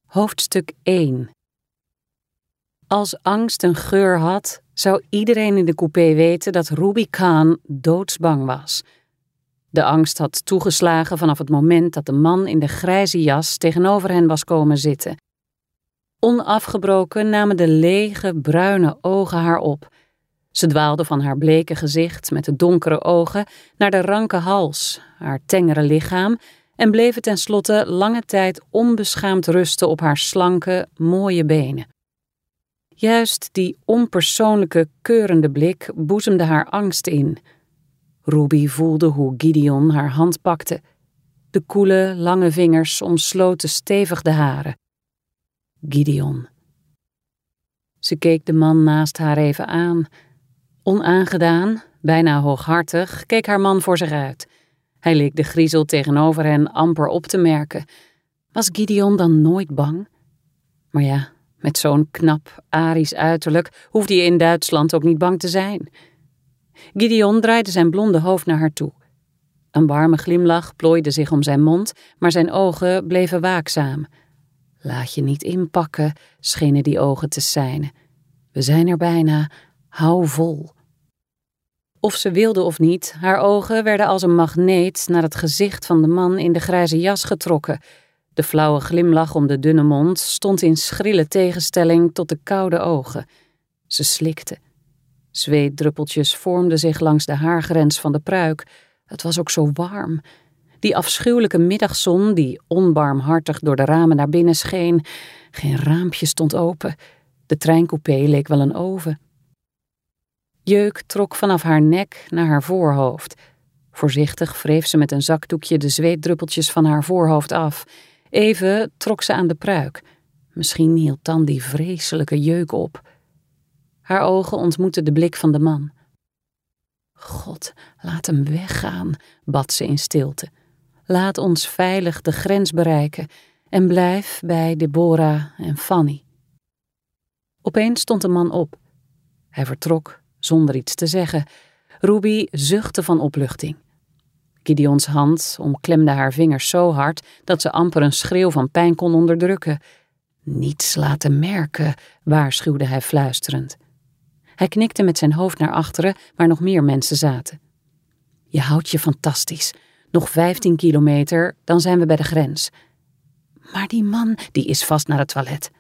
Hoofdstuk 1. Als angst een geur had, zou iedereen in de coupé weten dat Ruby Khan doodsbang was. De angst had toegeslagen vanaf het moment dat de man in de grijze jas tegenover hen was komen zitten. Onafgebroken namen de lege, bruine ogen haar op. Ze dwaalden van haar bleke gezicht met de donkere ogen naar de ranke hals, haar tengere lichaam, en bleven tenslotte lange tijd onbeschaamd rusten op haar slanke, mooie benen. Juist die onpersoonlijke, keurende blik boezemde haar angst in. Ruby voelde hoe Gideon haar hand pakte. De koele, lange vingers omsloten stevig de haren. Gideon. Ze keek de man naast haar even aan. Onaangedaan, bijna hooghartig, keek haar man voor zich uit. Hij leek de griezel tegenover hen amper op te merken. Was Gideon dan nooit bang? Maar ja, met zo'n knap, arisch uiterlijk hoefde je in Duitsland ook niet bang te zijn. Gideon draaide zijn blonde hoofd naar haar toe. Een warme glimlach plooide zich om zijn mond, maar zijn ogen bleven waakzaam. Laat je niet inpakken, schenen die ogen te sijnen. We zijn er bijna, hou vol. Of ze wilde of niet, haar ogen werden als een magneet naar het gezicht van de man in de grijze jas getrokken. De flauwe glimlach om de dunne mond stond in schrille tegenstelling tot de koude ogen. Ze slikte. Zweetdruppeltjes vormden zich langs de haargrens van de pruik. Het was ook zo warm. Die afschuwelijke middagzon die onbarmhartig door de ramen naar binnen scheen. Geen raampje stond open. De treincoupé leek wel een oven. Jeuk trok vanaf haar nek naar haar voorhoofd. Voorzichtig wreef ze met een zakdoekje de zweetdruppeltjes van haar voorhoofd af. Even trok ze aan de pruik. Misschien hield dan die vreselijke jeuk op. Haar ogen ontmoetten de blik van de man. God, laat hem weggaan, bad ze in stilte. Laat ons veilig de grens bereiken en blijf bij Deborah en Fanny. Opeens stond de man op. Hij vertrok zonder iets te zeggen. Ruby zuchtte van opluchting. Gideons hand omklemde haar vingers zo hard dat ze amper een schreeuw van pijn kon onderdrukken. Niets laten merken, waarschuwde hij fluisterend. Hij knikte met zijn hoofd naar achteren, waar nog meer mensen zaten. Je houdt je fantastisch. Nog 15 kilometer, dan zijn we bij de grens. Maar die man, die is vast naar het toilet.